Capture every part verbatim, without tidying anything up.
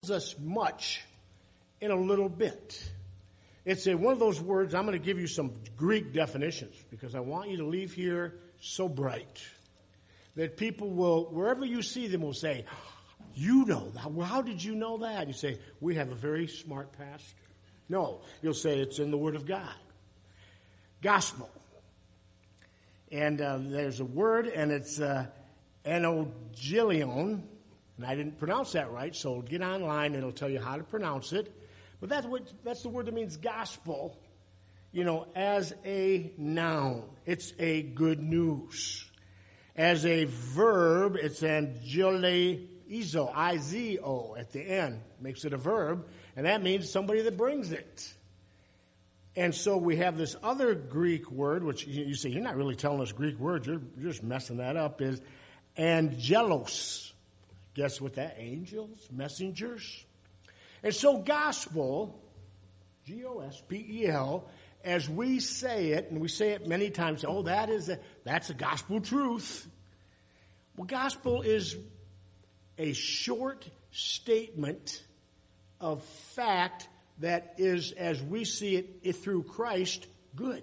tells us much in a little bit. It's a, one of those words, I'm going to give you some Greek definitions because I want you to leave here so bright that people will, wherever you see them, will say, you know that. Well, how did you know that? You say, we have a very smart pastor. No, you'll say it's in the Word of God. Gospel. And uh, there's a word, and it's uh, Evangelion. And I didn't pronounce that right, so get online and it'll tell you how to pronounce it. But that's what that's the word that means gospel, you know, as a noun. It's a good news. As a verb, it's angelaizo, I Z O at the end. Makes it a verb, and that means somebody that brings it. And so we have this other Greek word, which you say, you're not really telling us Greek words, you're, you're just messing that up, is angelos. Guess what that? Angels, messengers. And so gospel, G O S P E L, as we say it, and we say it many times, oh, that is a, that's a gospel truth. Well, gospel is a short statement of fact that is, as we see it, it through Christ, good.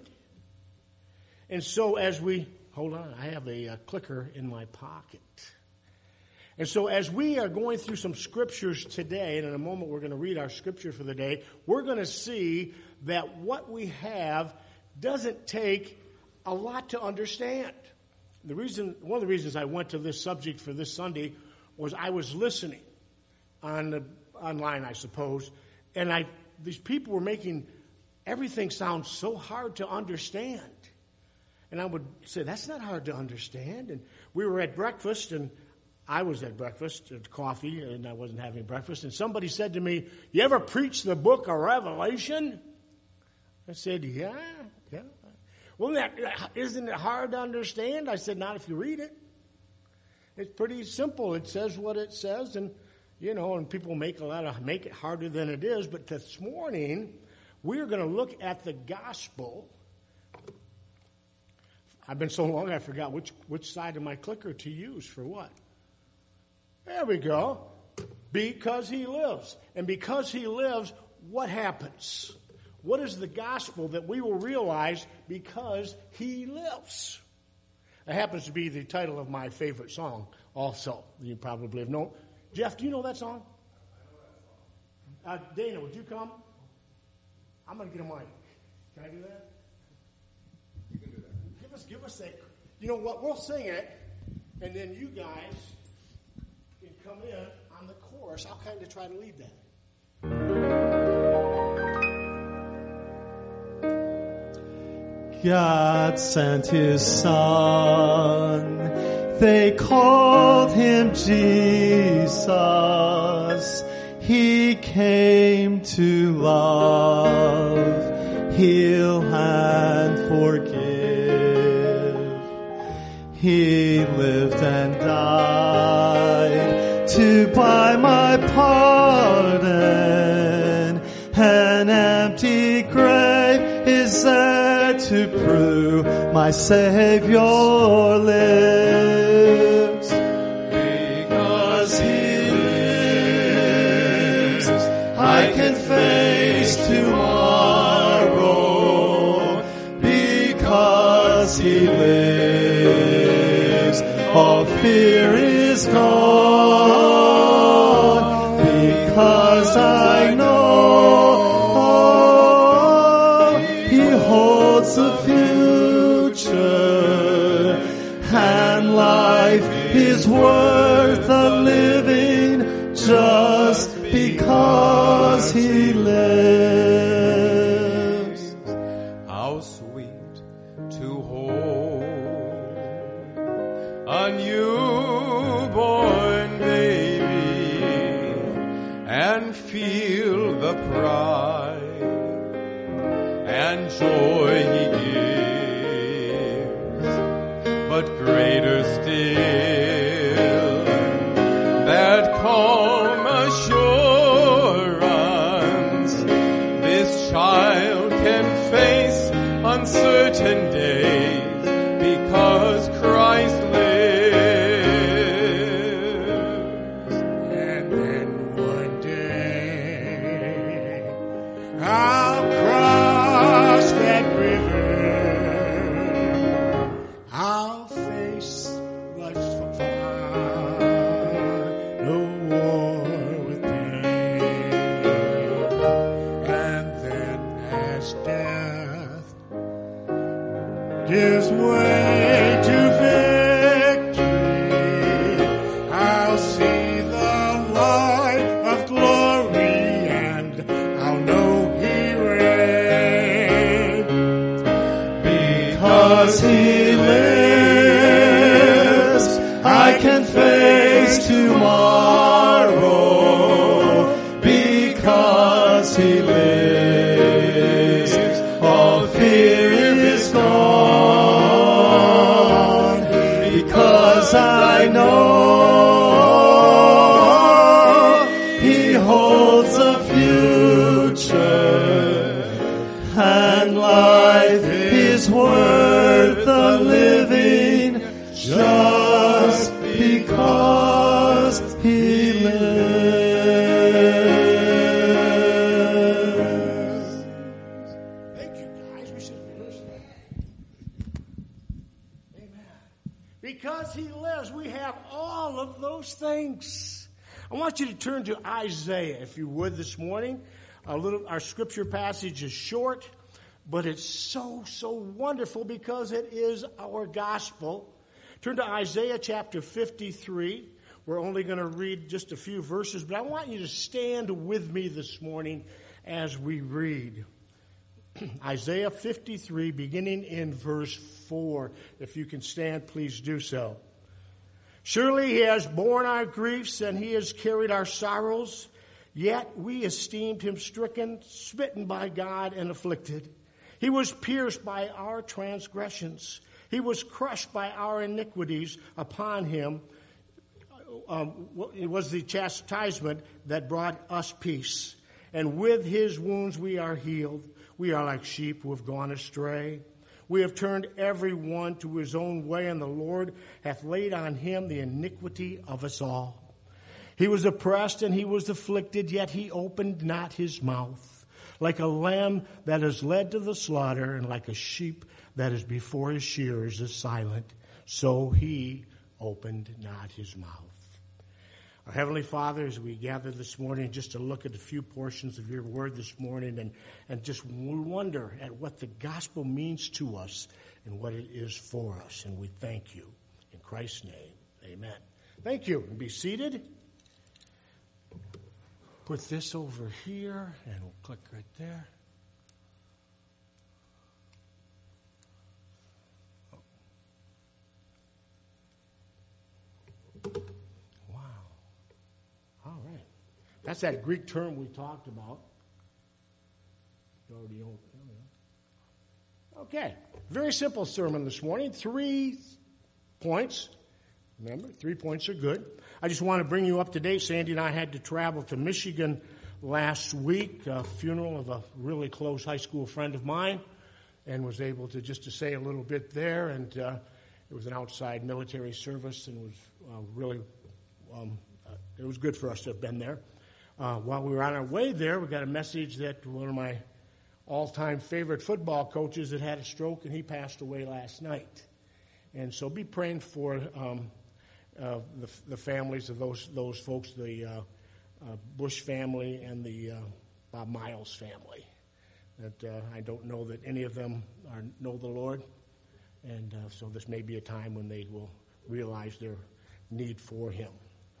And so as we, hold on, I have a, a clicker in my pocket. And so as we are going through some scriptures today, and in a moment we're going to read our scripture for the day, we're going to see that what we have doesn't take a lot to understand. The reason, one of the reasons I went to this subject for this Sunday was I was listening on the, online, I suppose, and I these people were making everything sound so hard to understand. And I would say, that's not hard to understand. And we were at breakfast, and I was at breakfast, at coffee, and I wasn't having breakfast. And somebody said to me, you ever preach the book of Revelation? I said, yeah, yeah. Well, that, isn't it hard to understand? I said, not if you read it. It's pretty simple. It says what it says, and you know, and people make a lot of make it harder than it is. But this morning, we're going to look at the gospel. I've been so long, I forgot which which side of my clicker to use for what. There we go. Because he lives. And because he lives, what happens? What is the gospel that we will realize because he lives? That happens to be the title of my favorite song also. You probably have known. Jeff, do you know that song? Uh, Dana, would you come? I'm going to get a mic. Can I do that? You can do that. Give us, give us a, you know what, we'll sing it, and then you guys can come in on the chorus. I'll kind of try to lead that. God sent his son. They called him Jesus. He came to love, heal, and forgive. He lived and died to buy my pardon. An empty grave is there to prove my Savior lives. Because he lives, I can face tomorrow. Because he lives, all fear is gone. Because I know the future, and life is worth a living just because he lives. How sweet to hold a newborn baby and feel the pride and joy he gives, but greater still, that calm assurance this child can face uncertain days because Christ lives. And then one day because he lives, I can face tomorrow. Because he lives, all fear is gone. Because I know he holds the future, and life is worth the living just because he lives. Thank you, guys. We should be listening. Amen. Because he lives, we have all of those things. I want you to turn to Isaiah, if you would, this morning. A little, our scripture passage is short, but it's so, so wonderful because it is our gospel. Turn to Isaiah chapter fifty-three. We're only going to read just a few verses, but I want you to stand with me this morning as we read. Isaiah fifty-three, beginning in verse four. If you can stand, please do so. Surely he has borne our griefs and he has carried our sorrows. Yet we esteemed him stricken, smitten by God, and afflicted. He was pierced by our transgressions. He was crushed by our iniquities. Upon him um, it was the chastisement that brought us peace. And with his wounds we are healed. We are like sheep who have gone astray. We have turned every one to his own way, and the Lord hath laid on him the iniquity of us all. He was oppressed and he was afflicted, yet he opened not his mouth. Like a lamb that is led to the slaughter, and like a sheep that is before his shearers is silent, so he opened not his mouth. Our Heavenly Father, as we gather this morning just to look at a few portions of your word this morning and, and just wonder at what the gospel means to us and what it is for us. And we thank you. In Christ's name, amen. Thank you. And be seated. Put this over here, and we'll click right there. Wow. All right. That's that Greek term we talked about. You already own it. Okay. Very simple sermon this morning. Three points. Remember, three points are good. I just want to bring you up to date. Sandy and I had to travel to Michigan last week, a funeral of a really close high school friend of mine, and was able to just to say a little bit there. And uh, it was an outside military service, and was uh, really um, uh, it was good for us to have been there. Uh, while we were on our way there, we got a message that one of my all-time favorite football coaches had had a stroke, and he passed away last night. And so be praying for um, uh, the, the families of those those folks, the uh, uh, Bush family and the uh, Bob Miles family. That uh, I don't know that any of them are, know the Lord, and uh, so this may be a time when they will realize their need for Him.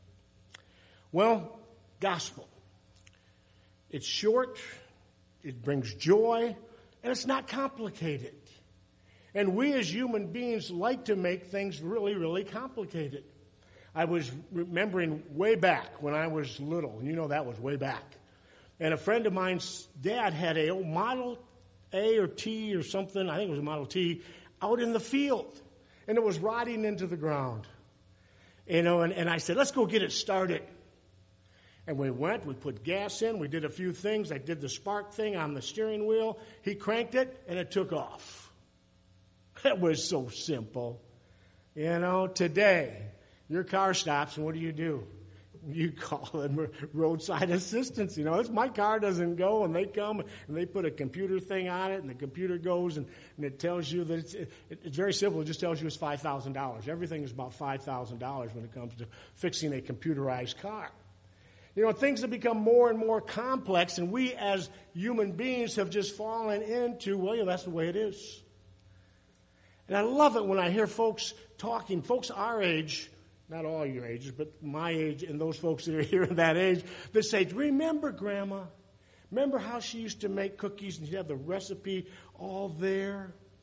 Well, gospel. It's short, it brings joy, and it's not complicated. And we as human beings like to make things really, really complicated. I was remembering way back when I was little, and you know that was way back. And a friend of mine's dad had a old Model A or T or something, I think it was a Model T, out in the field. And it was rotting into the ground. You know, and, and I said, let's go get it started. And we went, we put gas in, we did a few things. I did the spark thing on the steering wheel. He cranked it, and it took off. That was so simple. You know, today, your car stops, and what do you do? You call them roadside assistance. You know, it's, my car doesn't go, and they come, and they put a computer thing on it, and the computer goes, and, and it tells you that it's, it, it's very simple. It just tells you it's five thousand dollars. Everything is about five thousand dollars when it comes to fixing a computerized car. You know, things have become more and more complex, and we as human beings have just fallen into, well, yeah, that's the way it is. And I love it when I hear folks talking, folks our age, not all your ages, but my age and those folks that are here in that age, that say, remember Grandma? Remember how she used to make cookies and she'd have the recipe all there?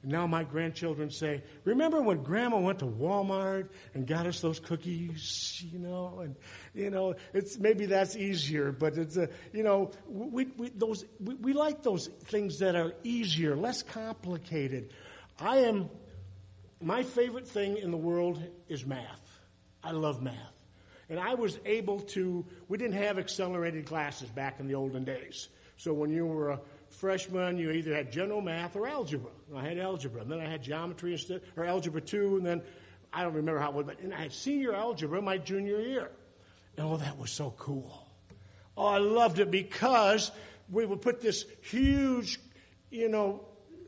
And now my grandchildren say, remember when Grandma went to Walmart and got us those cookies, you know, and, you know, it's, maybe that's easier, but it's, a, you know, we, we, those, we, we like those things that are easier, less complicated. I am, my favorite thing in the world is math. I love math. And I was able to, we didn't have accelerated classes back in the olden days. So when you were a freshman, you either had general math or algebra. I had algebra, and then I had geometry instead, or algebra two, and then I don't remember how it was, but and I had senior algebra my junior year. And oh, that was so cool. Oh, I loved it because we would put this huge, you know,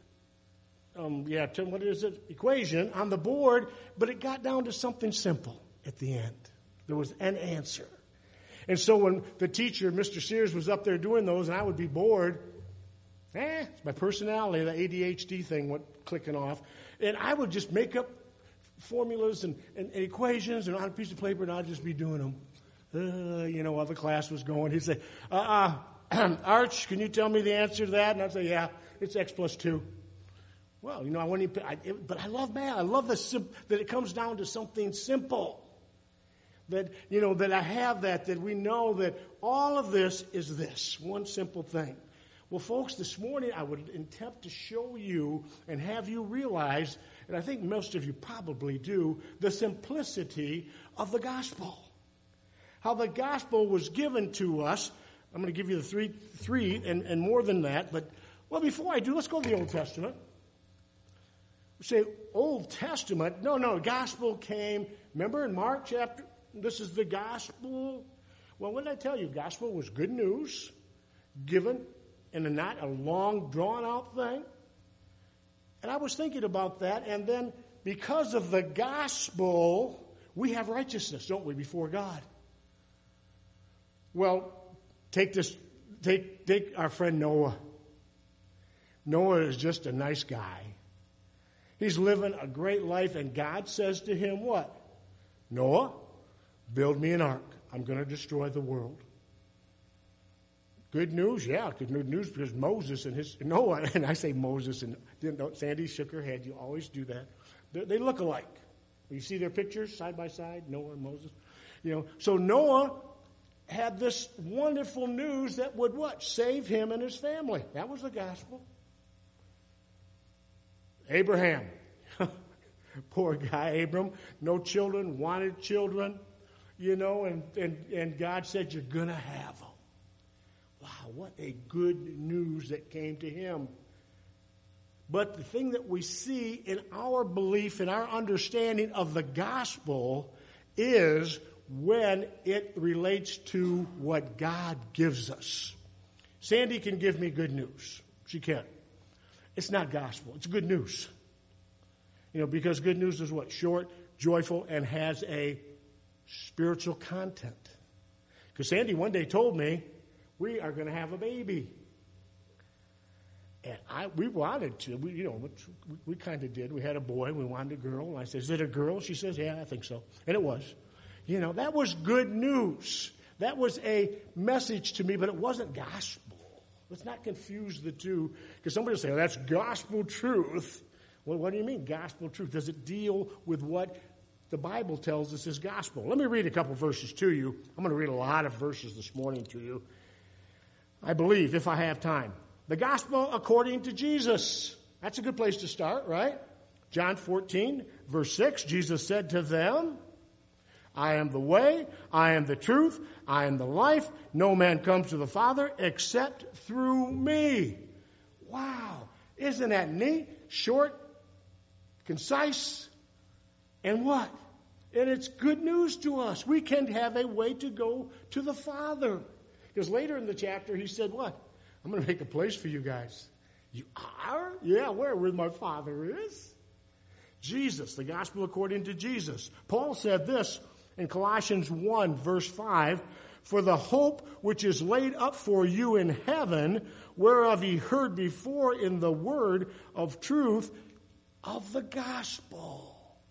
um, yeah, what is it, equation on the board, but it got down to something simple at the end. There was an answer. And so when the teacher, Mister Sears, was up there doing those, and I would be bored, eh, it's my personality, the A D H D thing went clicking off. And I would just make up formulas and, and, and equations and on a piece of paper, and I'd just be doing them. Uh, you know, while the class was going. He'd say, uh, uh, Arch, can you tell me the answer to that? And I'd say, yeah, it's X plus two. Well, you know, I wouldn't even, I, it, but I love math. I love the sim, that it comes down to something simple. That, you know, that I have that, that we know that all of this is this, one simple thing. Well, folks, this morning I would attempt to show you and have you realize, and I think most of you probably do, the simplicity of the gospel. How the gospel was given to us. I'm going to give you the three, three and, and more than that. But, well, before I do, let's go to the Old Testament. We say, Old Testament? No, no, gospel came, remember in Mark chapter, this is the gospel. Well, what did I tell you? Gospel was good news, given in a not a long, drawn-out thing. And I was thinking about that, and then because of the gospel, we have righteousness, don't we, before God? Well, take this, take, take our friend Noah. Noah is just a nice guy. He's living a great life, and God says to him what? Noah, build me an ark. I'm going to destroy the world. Good news? Yeah, good news because Moses and his, Noah, and I say Moses, and Sandy shook her head. You always do that. They're, they look alike. You see their pictures side by side, Noah and Moses? You know, so Noah had this wonderful news that would what? Save him and his family. That was the gospel. Abraham. Poor guy, Abram. No children, wanted children. You know, and, and, and God said, you're going to have them. Wow, what a good news that came to him. But the thing that we see in our belief, in our understanding of the gospel is when it relates to what God gives us. Sandy can give me good news. She can. It's not gospel. It's good news. You know, because good news is what? Short, joyful, and has a spiritual content. Because Sandy one day told me, we are going to have a baby. And I, we wanted to. We, you know, we, we kind of did. We had a boy. We wanted a girl. And I said, is it a girl? She says, yeah, I think so. And it was. You know, that was good news. That was a message to me, but it wasn't gospel. Let's not confuse the two. Because somebody will say, well, that's gospel truth. Well, what do you mean, gospel truth? Does it deal with what the Bible tells us is gospel? Let me read a couple verses to you. I'm going to read a lot of verses this morning to you. I believe, if I have time. The gospel according to Jesus. That's a good place to start, right? John fourteen, verse six, Jesus said to them, I am the way, I am the truth, I am the life. No man comes to the Father except through me. Wow. Isn't that neat? Short, concise, and what? And it's good news to us. We can have a way to go to the Father. Because later in the chapter, he said, what? I'm going to make a place for you guys. You are? Yeah, where? Where my Father is? Jesus, the gospel according to Jesus. Paul said this in Colossians one, verse five, for the hope which is laid up for you in heaven, whereof ye heard before in the word of truth of the gospel.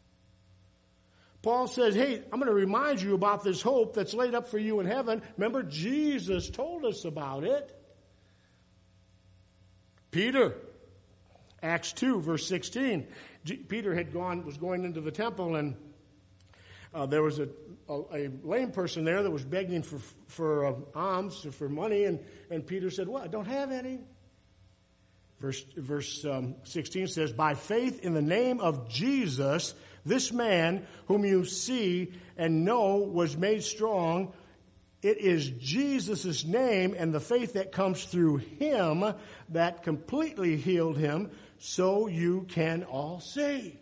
Paul says, hey, I'm going to remind you about this hope that's laid up for you in heaven. Remember, Jesus told us about it. Peter, Acts two, verse sixteen. G- Peter had gone, was going into the temple, and uh, there was a, a, a lame person there that was begging for for uh, alms, for money, and, and Peter said, "Well, I don't have any." Verse, verse um, sixteen says, "By faith in the name of Jesus, this man whom you see and know was made strong. It is Jesus' name and the faith that comes through him that completely healed him, so you can all see."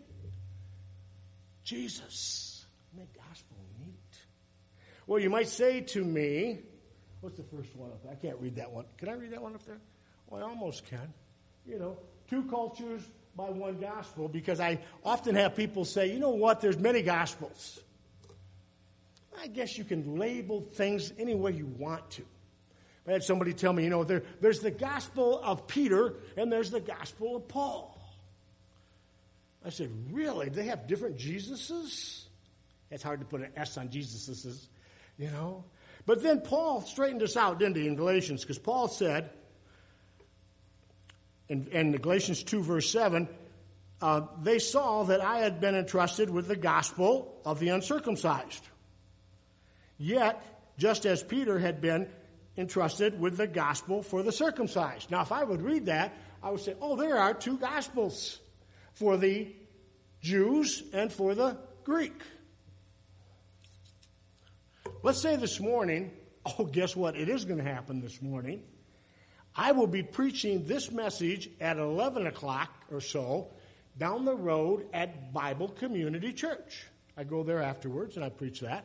Jesus. Isn't the gospel neat? Well, you might say to me, what's the first one up there? I can't read that one. Can I read that one up there? Well, I almost can. You know, two cultures by one gospel, because I often have people say, you know what, there's many gospels. I guess you can label things any way you want to. I had somebody tell me, you know, there, there's the gospel of Peter and there's the gospel of Paul. I said, really? They have different Jesuses? It's hard to put an S on Jesuses, you know. But then Paul straightened us out, didn't he, in Galatians? Because Paul said, in, in Galatians two, verse seven, uh, they saw that I had been entrusted with the gospel of the uncircumcised. Yet, just as Peter had been entrusted with the gospel for the circumcised. Now, if I would read that, I would say, oh, there are two gospels for the Jews and for the Greek. Let's say this morning, oh, guess what? It is going to happen this morning. I will be preaching this message at eleven o'clock or so down the road at Bible Community Church. I go there afterwards and I preach that.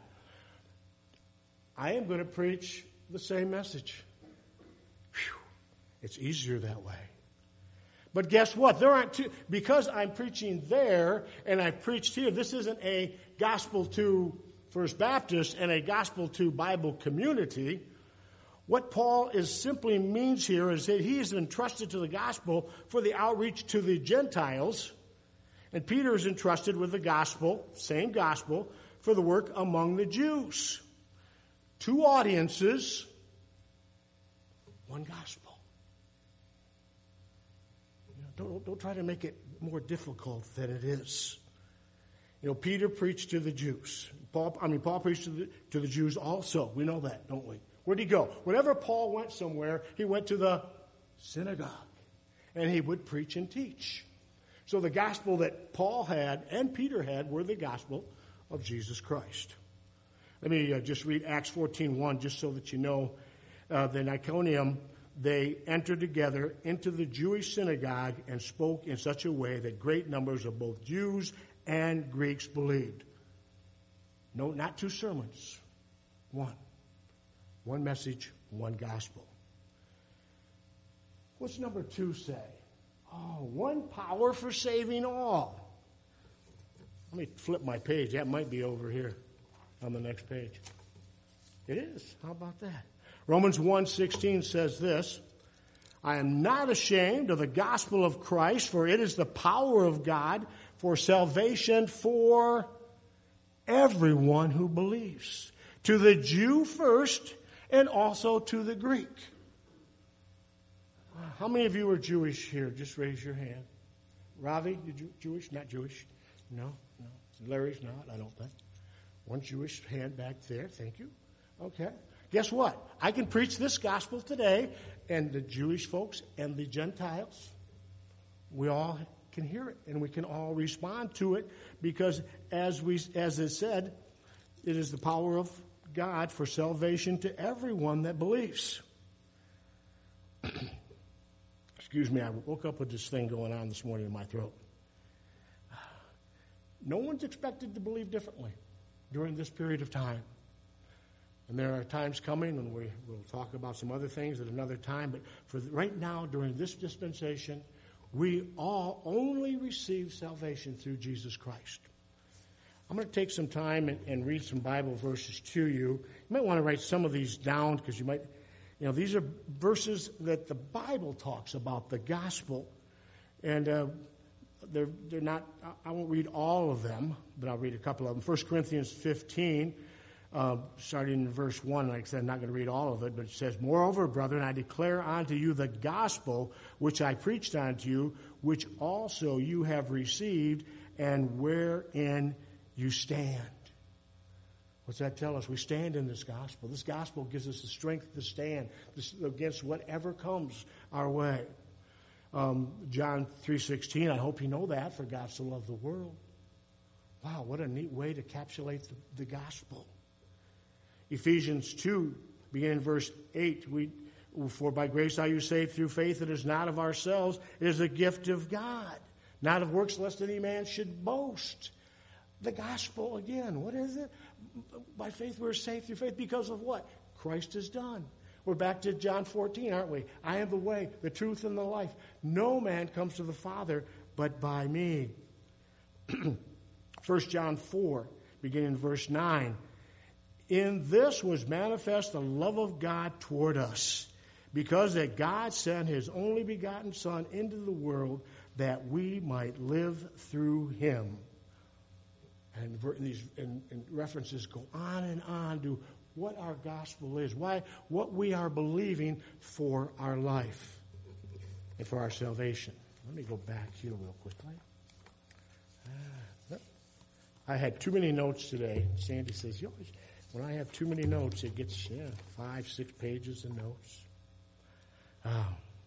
I am going to preach the same message. Whew. It's easier that way. But guess what? There aren't two, because I'm preaching there and I preached here, this isn't a gospel to First Baptist and a gospel to Bible Community. What Paul is simply means here is that he is entrusted to the gospel for the outreach to the Gentiles, and Peter is entrusted with the gospel, same gospel, for the work among the Jews. Two audiences, one gospel. You know, don't, don't try to make it more difficult than it is. You know, Peter preached to the Jews. Paul, I mean, Paul preached to the, to the Jews also. We know that, don't we? Where'd he go? Whenever Paul went somewhere, he went to the synagogue, and he would preach and teach. So the gospel that Paul had and Peter had were the gospel of Jesus Christ. Let me uh, just read Acts fourteen one, just so that you know. Uh, the Iconium, they entered together into the Jewish synagogue and spoke in such a way that great numbers of both Jews and Greeks believed. No, not two sermons. One. One message, one gospel. What's number two say? Oh, one power for saving all. Let me flip my page. That might be over here on the next page. It is. How about that? Romans one sixteen says this, I am not ashamed of the gospel of Christ, for it is the power of God for salvation for everyone who believes. To the Jew first, and also to the Greek. How many of you are Jewish here? Just raise your hand. Ravi, you Jew- Jewish? Not Jewish? No, no. Larry's not, I don't think. One Jewish hand back there. Thank you. Okay. Guess what? I can preach this gospel today, and the Jewish folks and the Gentiles, we all can hear it, and we can all respond to it, because as we, as it said, it is the power of God for salvation to everyone that believes. Excuse me, I woke up with this thing going on this morning in my throat. No one's expected to believe differently during this period of time. And there are times coming when we will talk about some other things at another time, but for right now, during this dispensation, we all only receive salvation through Jesus Christ. I'm going to take some time and, and read some Bible verses to you. You might want to write some of these down, because you might, you know, these are verses that the Bible talks about, the gospel. And uh, they're, they're not, I won't read all of them, but I'll read a couple of them. First Corinthians fifteen, uh, starting in verse one. Like I said, I'm not going to read all of it, but it says, "Moreover, brethren, I declare unto you the gospel which I preached unto you, which also you have received, and wherein you stand." What's that tell us? We stand in this gospel. This gospel gives us the strength to stand against whatever comes our way. Um, John three sixteen, I hope you know that, for God so loved the world. Wow, what a neat way to encapsulate the, the gospel. Ephesians two, beginning in verse eight, we, "For by grace are you saved through faith. It is not of ourselves. It is a gift of God, not of works, lest any man should boast." The gospel, again, what is it? By faith we're saved through faith because of what? Christ has done. We're back to John fourteen, aren't we? "I am the way, the truth, and the life. No man comes to the Father but by me." First John four, beginning in verse nine. "In this was manifest the love of God toward us, because that God sent his only begotten Son into the world that we might live through him." And these and, and references go on and on to what our gospel is, why what we are believing for our life and for our salvation. Let me go back here real quickly. Uh, I had too many notes today. Sandy says, you always, when I have too many notes, it gets yeah, five, six pages of notes. Oh.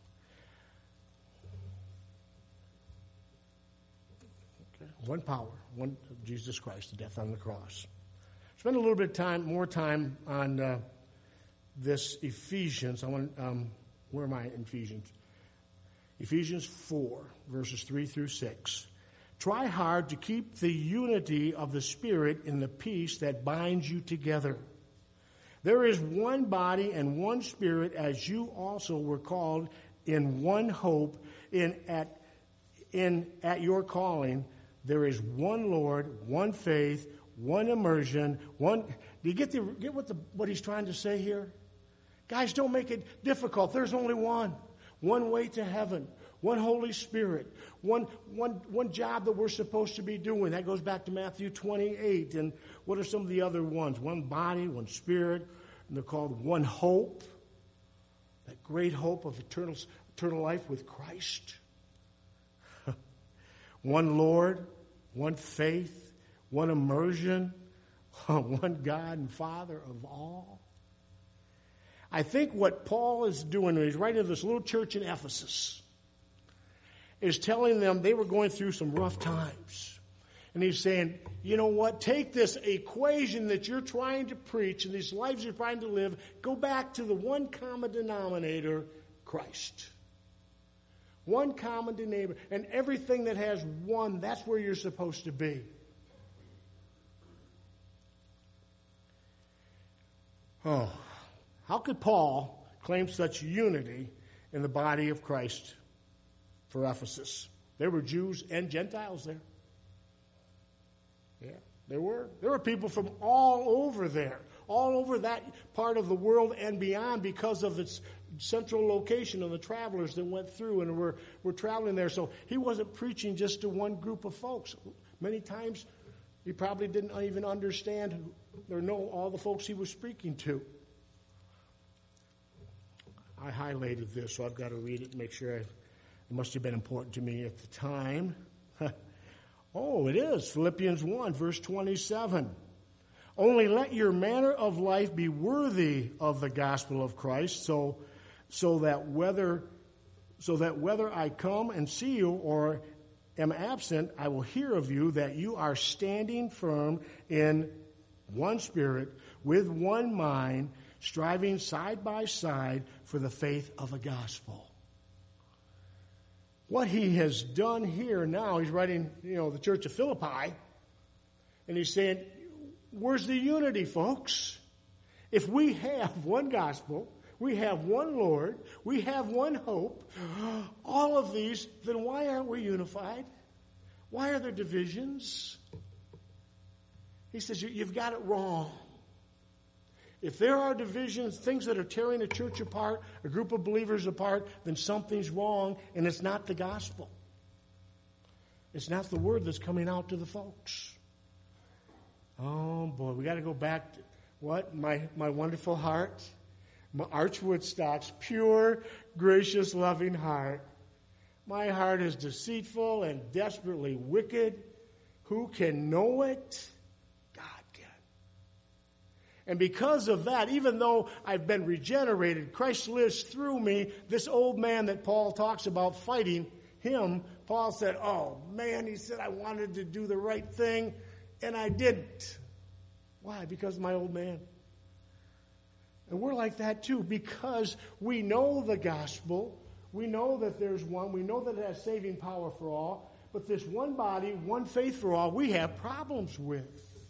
One power, one Jesus Christ, the death on the cross. Spend a little bit of time, more time on uh, this Ephesians. I want, um, where am I in Ephesians? Ephesians four, verses three through six. "Try hard to keep the unity of the Spirit in the peace that binds you together. There is one body and one Spirit, as you also were called in one hope, in at in at your calling. There is one Lord, one faith, one immersion, one..." Do you get, the, get what, the, what he's trying to say here? Guys, don't make it difficult. There's only one. One way to heaven. One Holy Spirit. One, one, one job that we're supposed to be doing. That goes back to Matthew twenty-eight. And what are some of the other ones? One body, one Spirit. And they're called one hope. That great hope of eternal, eternal life with Christ. One Lord, one faith, one immersion, one God and Father of all. I think what Paul is doing when he's writing to this little church in Ephesus is telling them they were going through some rough times. And he's saying, you know what, take this equation that you're trying to preach and these lives you're trying to live, go back to the one common denominator, Christ. One common denominator. And everything that has one, that's where you're supposed to be. Oh, how could Paul claim such unity in the body of Christ for Ephesus? There were Jews and Gentiles there. Yeah, there were. There were people from all over there, all over that part of the world and beyond because of its central location of the travelers that went through and were, were traveling there. So he wasn't preaching just to one group of folks. Many times he probably didn't even understand or know all the folks he was speaking to. I highlighted this, so I've got to read it and make sure I, it must have been important to me at the time. Oh, it is. Philippians one, verse twenty-seven. "Only let your manner of life be worthy of the gospel of Christ, so so that whether so that whether I come and see you or am absent, I will hear of you that you are standing firm in one spirit, with one mind, striving side by side for the faith of the gospel." What he has done here now, he's writing, you know, the church of Philippi, and he's saying, where's the unity, folks? If we have one gospel, we have one Lord, we have one hope, all of these, then why aren't we unified? Why are there divisions? He says, you've got it wrong. If there are divisions, things that are tearing a church apart, a group of believers apart, then something's wrong, and it's not the gospel. It's not the word that's coming out to the folks. Oh, boy, we got to go back. To, What? My, my wonderful heart? My Arch Woodstock's pure, gracious, loving heart. My heart is deceitful and desperately wicked. Who can know it? God can. And because of that, even though I've been regenerated, Christ lives through me, this old man that Paul talks about fighting him, Paul said, oh man, he said, I wanted to do the right thing, and I didn't. Why? Because of my old man. And we're like that too, because we know the gospel. We know that there's one. We know that it has saving power for all. But this one body, one faith for all, we have problems with.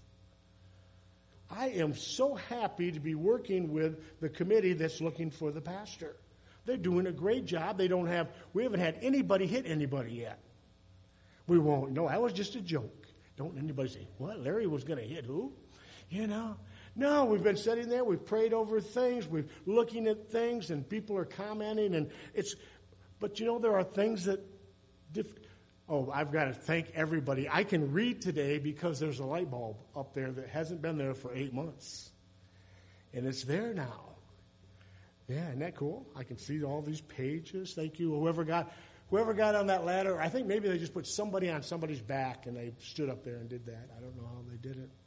I am so happy to be working with the committee that's looking for the pastor. They're doing a great job. They don't have, we haven't had anybody hit anybody yet. We won't. No, that was just a joke. Don't anybody say, what, Larry was going to hit who? You know? No, we've been sitting there. We've prayed over things. We're looking at things, and people are commenting. And it's, but you know, there are things that, diff- oh, I've got to thank everybody. I can read today because there's a light bulb up there that hasn't been there for eight months. And it's there now. Yeah, isn't that cool? I can see all these pages. Thank you. Whoever got whoever got on that ladder, I think maybe they just put somebody on somebody's back and they stood up there and did that. I don't know how they did it.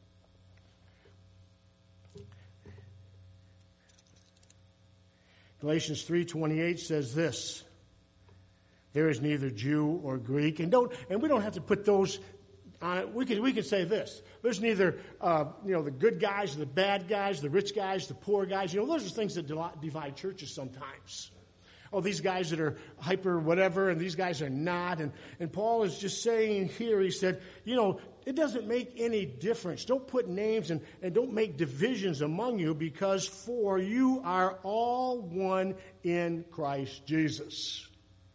Galatians three twenty-eight says this. There is neither Jew or Greek. And don't and we don't have to put those on it. We can we can say this. There's neither uh, you know, the good guys, the bad guys, the rich guys, the poor guys. You know, those are things that divide churches sometimes. Oh, these guys that are hyper whatever, and these guys are not. And, and Paul is just saying here, he said, you know, it doesn't make any difference. Don't put names and, and don't make divisions among you, because for you are all one in Christ Jesus.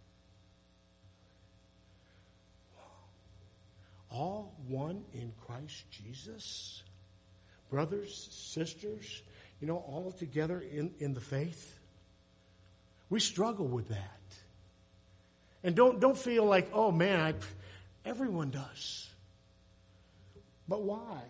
All one in Christ Jesus? Brothers, sisters, you know, all together in, in the faith? We struggle with that. And don't don't feel like, oh man, I, everyone does. But why?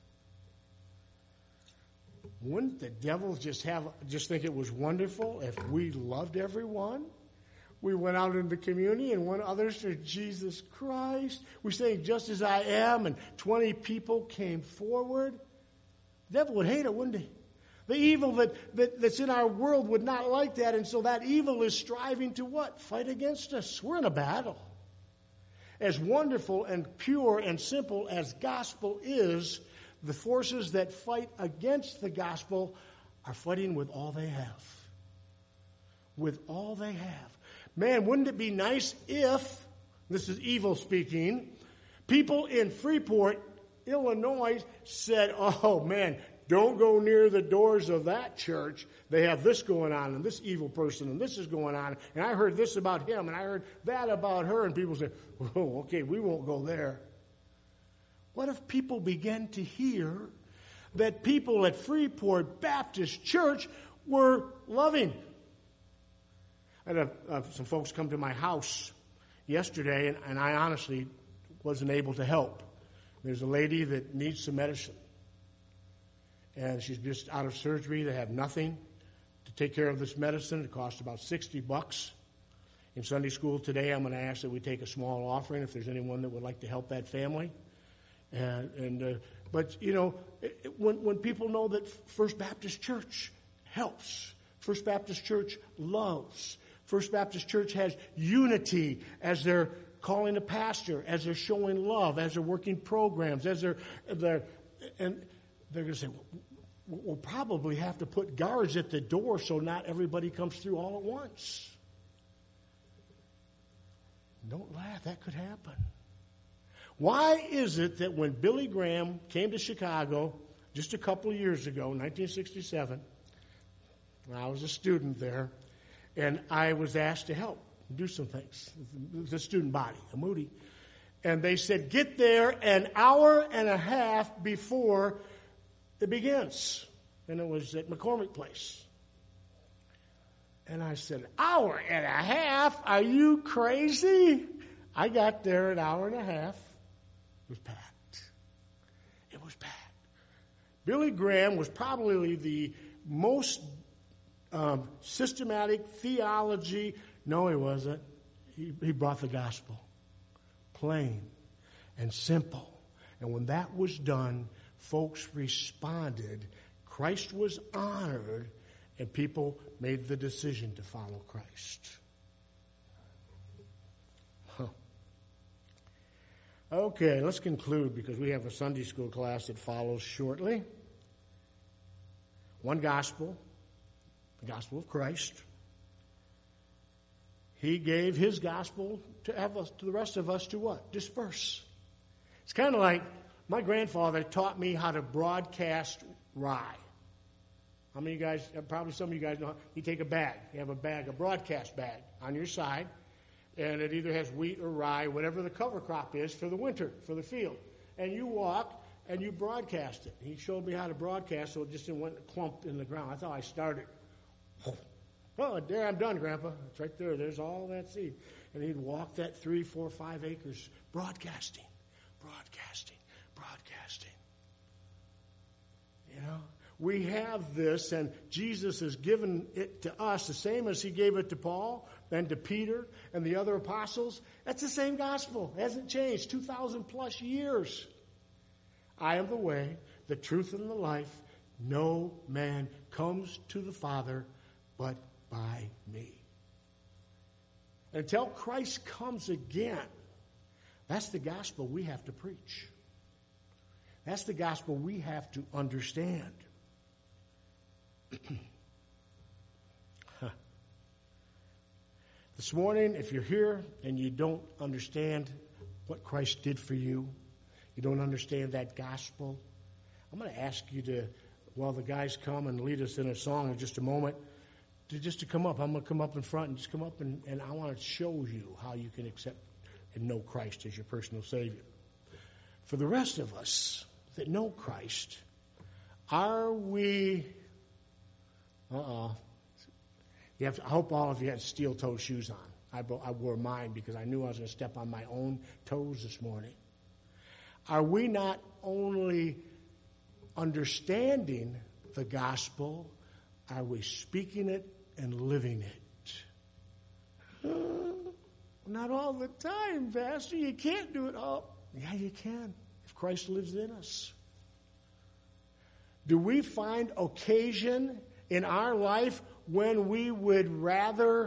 Wouldn't the devil just have just think it was wonderful if we loved everyone? We went out in the community and won others to Jesus Christ. We sang Just As I Am, and twenty people came forward. The devil would hate it, wouldn't he? The evil that, that, that's in our world would not like that, and so that evil is striving to what? Fight against us. We're in a battle. As wonderful and pure and simple as gospel is, the forces that fight against the gospel are fighting with all they have. With all they have. Man, wouldn't it be nice if, this is evil speaking, people in Freeport, Illinois said, oh man, don't go near the doors of that church. They have this going on, and this evil person, and this is going on, and I heard this about him, and I heard that about her, and people say, oh, okay, we won't go there. What if people began to hear that people at Freeport Baptist Church were loving? I had a, uh, some folks come to my house yesterday, and, and I honestly wasn't able to help. There's a lady that needs some medicine. And she's just out of surgery. They have nothing to take care of this medicine. It costs about sixty bucks. In Sunday school today, I'm going to ask that we take a small offering if there's anyone that would like to help that family. And, and uh, but, you know, it, it, when, when people know that First Baptist Church helps, First Baptist Church loves, First Baptist Church has unity as they're calling a pastor, as they're showing love, as they're working programs, as they're, they're and they're going to say, we'll probably have to put guards at the door so not everybody comes through all at once. Don't laugh. That could happen. Why is it that when Billy Graham came to Chicago just a couple of years ago, nineteen sixty-seven, when I was a student there, and I was asked to help do some things, the student body, a Moody, and they said, get there an hour and a half before it begins. And it was at McCormick Place. And I said, hour and a half? Are you crazy? I got there an hour and a half. It was packed. It was packed. Billy Graham was probably the most um, systematic theology. No, he wasn't. He, he brought the gospel. Plain and simple. And when that was done, folks responded. Christ was honored, and people made the decision to follow Christ. Huh. Okay, let's conclude because we have a Sunday school class that follows shortly. One gospel, the gospel of Christ. He gave his gospel to have us, to the rest of us to what? Disperse. It's kind of like my grandfather taught me how to broadcast rye. How many of you guys, probably some of you guys know, how, you take a bag. You have a bag, a broadcast bag on your side, and it either has wheat or rye, whatever the cover crop is for the winter, for the field. And you walk and you broadcast it. He showed me how to broadcast so it just didn't went clumped in the ground. That's how I started. Oh, there, I'm done, Grandpa. It's right there. There's all that seed. And he'd walk that three, four, five acres broadcasting, broadcasting, broadcasting. You know, we have this, and Jesus has given it to us the same as he gave it to Paul and to Peter and the other apostles. That's the same gospel. It hasn't changed. two thousand plus years. I am the way, the truth, and the life. No man comes to the Father but by me. Until Christ comes again, that's the gospel we have to preach. That's the gospel we have to understand. This morning, if you're here and you don't understand what Christ did for you, you don't understand that gospel, I'm going to ask you to, while the guys come and lead us in a song in just a moment, to just to come up. I'm going to come up in front and just come up and, and I want to show you how you can accept and know Christ as your personal Savior. For the rest of us that know Christ, are we, uh-oh, you have to, I hope all of you had steel-toe shoes on. I, I wore mine because I knew I was going to step on my own toes this morning. Are we not only understanding the gospel, are we speaking it and living it? Uh, not all the time, Pastor. You can't do it all. Yeah, you can, if Christ lives in us. Do we find occasion in our life when we would rather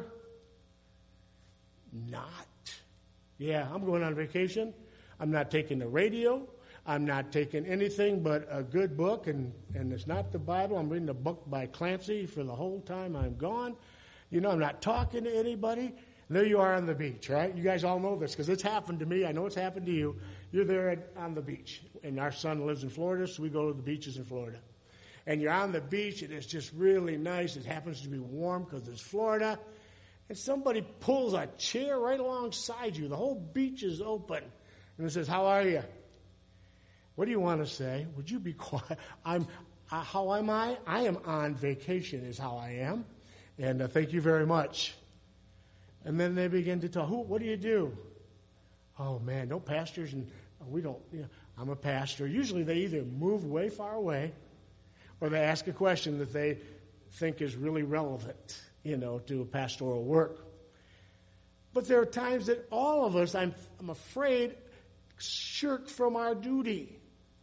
not? Yeah, I'm going on vacation. I'm not taking the radio. I'm not taking anything but a good book, and, and it's not the Bible. I'm reading a book by Clancy for the whole time I'm gone. You know, I'm not talking to anybody. And there you are on the beach, right? You guys all know this because it's happened to me. I know it's happened to you. You're there at, on the beach, and our son lives in Florida, so we go to the beaches in Florida. And you're on the beach, and it's just really nice. It happens to be warm because it's Florida. And somebody pulls a chair right alongside you. The whole beach is open. And it says, "How are you?" What do you want to say? Would you be quiet? I'm. Uh, how am I? I am on vacation is how I am. And uh, thank you very much. And then they begin to talk. Who? What do you do? Oh, man, no pastors. And we don't, you know, I'm a pastor. Usually they either move way far away or they ask a question that they think is really relevant, you know, to pastoral work. But there are times that all of us, I'm, I'm afraid, shirk from our duty.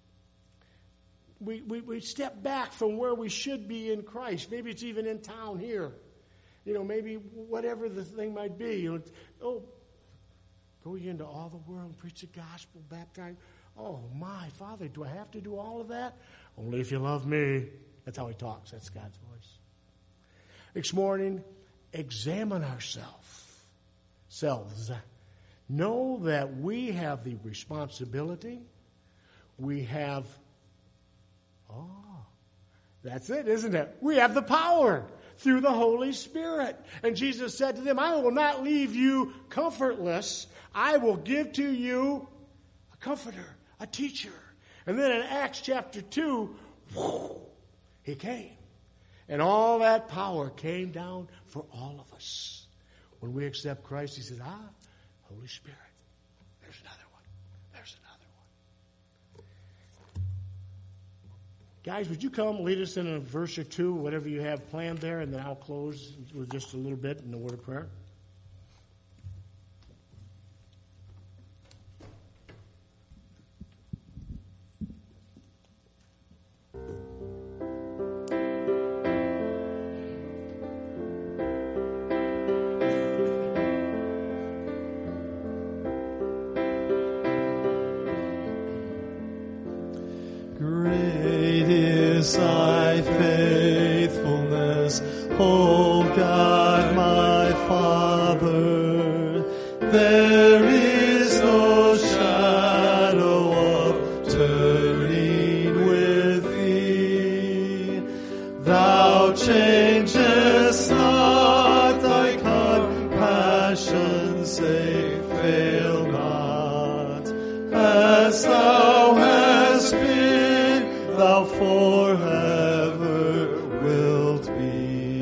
We, we, we step back from where we should be in Christ. Maybe it's even in town here. You know, maybe whatever the thing might be. You know, oh, go ye into all the world and preach the gospel, baptize. Oh, my Father, do I have to do all of that? Only if you love me. That's how he talks. That's God's voice. This morning, examine ourselves. Selves. Know that we have the responsibility. We have, oh, that's it, isn't it? We have the power through the Holy Spirit. And Jesus said to them, I will not leave you comfortless. I will give to you a comforter, a teacher. And then in Acts chapter two, whoo, he came. And all that power came down for all of us. When we accept Christ, he says, ah, Holy Spirit. There's another one. There's another one. Guys, would you come lead us in a verse or two, whatever you have planned there, and then I'll close with just a little bit in the word of prayer. Great is thy faithfulness, O God my Father. There is no shadow of turning with thee. Thou changest not, thy compassions they fail not. As thou hast been, thou forever wilt be.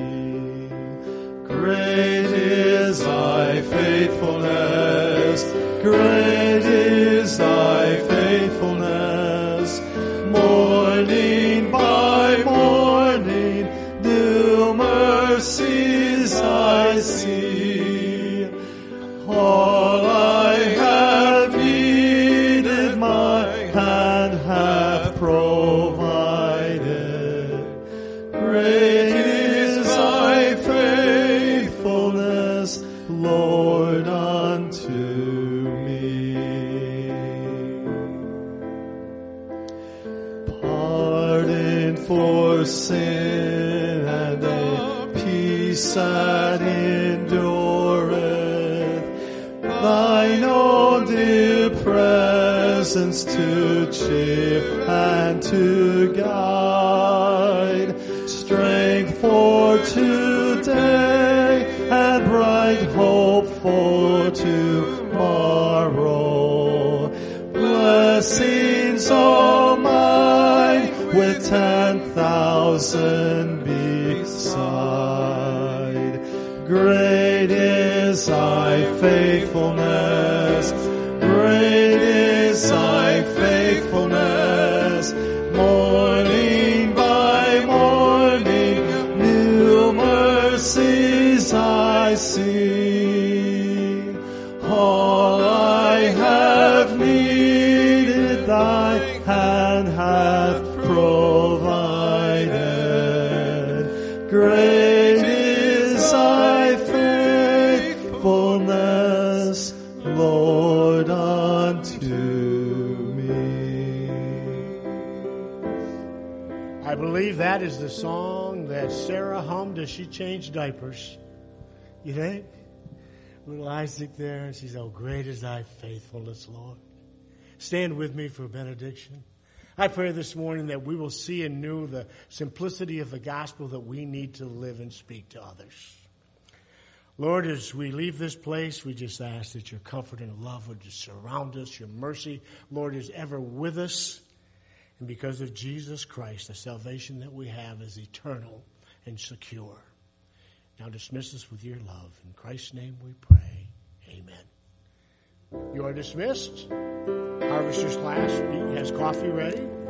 Great is thy faithfulness, great is thy faithfulness. Morning by morning, new mercies I see. All I have needed, my hand hath provided. Great is thy faithfulness, Lord, unto me. Pardon for sin and a peace that endureth, thine own dear presence to cheer and to guide, strength for today and bright hope for tomorrow. Blessings all mine with ten thousand beside. Great is thy faithfulness, great is thy faithfulness. Morning by morning, new mercies I see. All I have needed, thy hand hath provided. Great is thy faithfulness, Lord, unto me. I believe that is the song that Sarah hummed as she changed diapers. You think? Little Isaac there, and she said, "Oh, great is thy faithfulness, Lord." Stand with me for benediction. I pray this morning that we will see anew the simplicity of the gospel that we need to live and speak to others. Lord, as we leave this place, we just ask that your comfort and love would just surround us. Your mercy, Lord, is ever with us. And because of Jesus Christ, the salvation that we have is eternal and secure. Now dismiss us with your love. In Christ's name we pray. Amen. You are dismissed. Harvesters class has coffee ready.